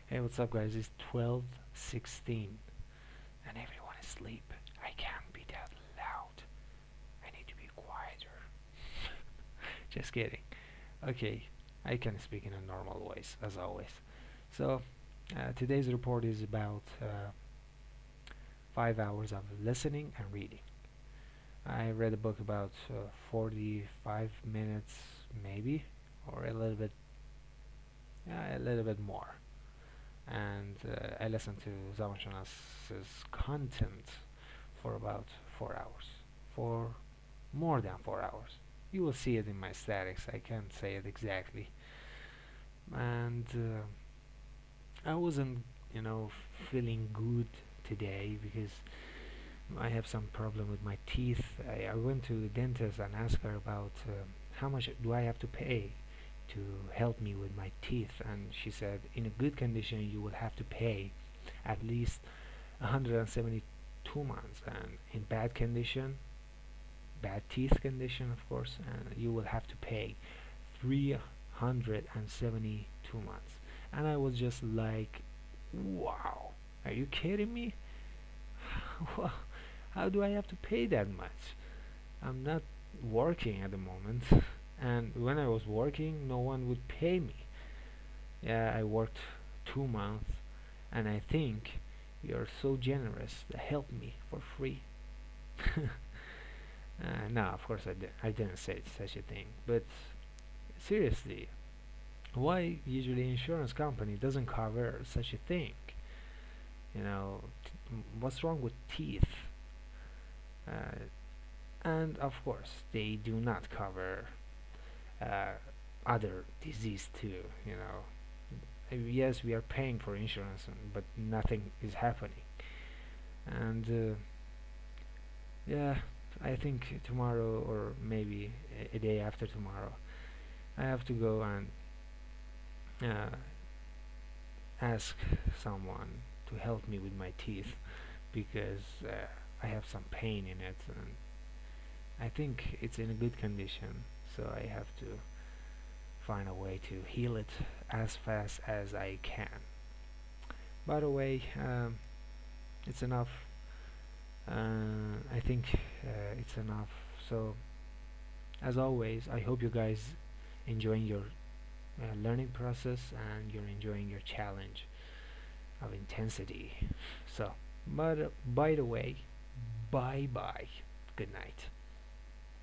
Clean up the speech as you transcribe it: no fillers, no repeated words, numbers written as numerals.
Hey, what's up, guys? It's 12:16, and everyone is asleep. I can't be that loud. I need to be quieter. Just kidding. Okay, I can speak in a normal voice as always. So, today's report is about 5 hours of listening and reading. I read a book about 45 minutes, maybe, or a little bit more. And I listened to Zaman Shanas's content for about 4 hours. For more than 4 hours. You will see it in my statics. I can't say it exactly. And I wasn't, feeling good today because I have some problem with my teeth. I went to the dentist and asked her about how much do I have to pay to help me with my teeth, and she said in a good condition you will have to pay at least 172 months, and in bad condition, bad teeth condition of course, you will have to pay 372 months. And I was just like, wow, are you kidding me? Well, how do I have to pay that much? I'm not working at the moment, and when I was working no one would pay me. Yeah, I worked 2 months, and I think you're so generous to help me for free. No, of course I didn't say such a thing, but seriously, why usually insurance company doesn't cover such a thing? What's wrong with teeth? Uh, and of course, they do not cover uh, other disease too. Yes, we are paying for insurance, but nothing is happening. And yeah, I think tomorrow or maybe a day after tomorrow, I have to go and uh, ask someone to help me with my teeth because I have some pain in it, and I think it's in a good condition, so I have to find a way to heal it as fast as I can. By the way, it's enough. I think it's enough. So, as always, I hope you guys enjoying your learning process and you're enjoying your challenge of intensity. So, but by the way, bye bye. Good night.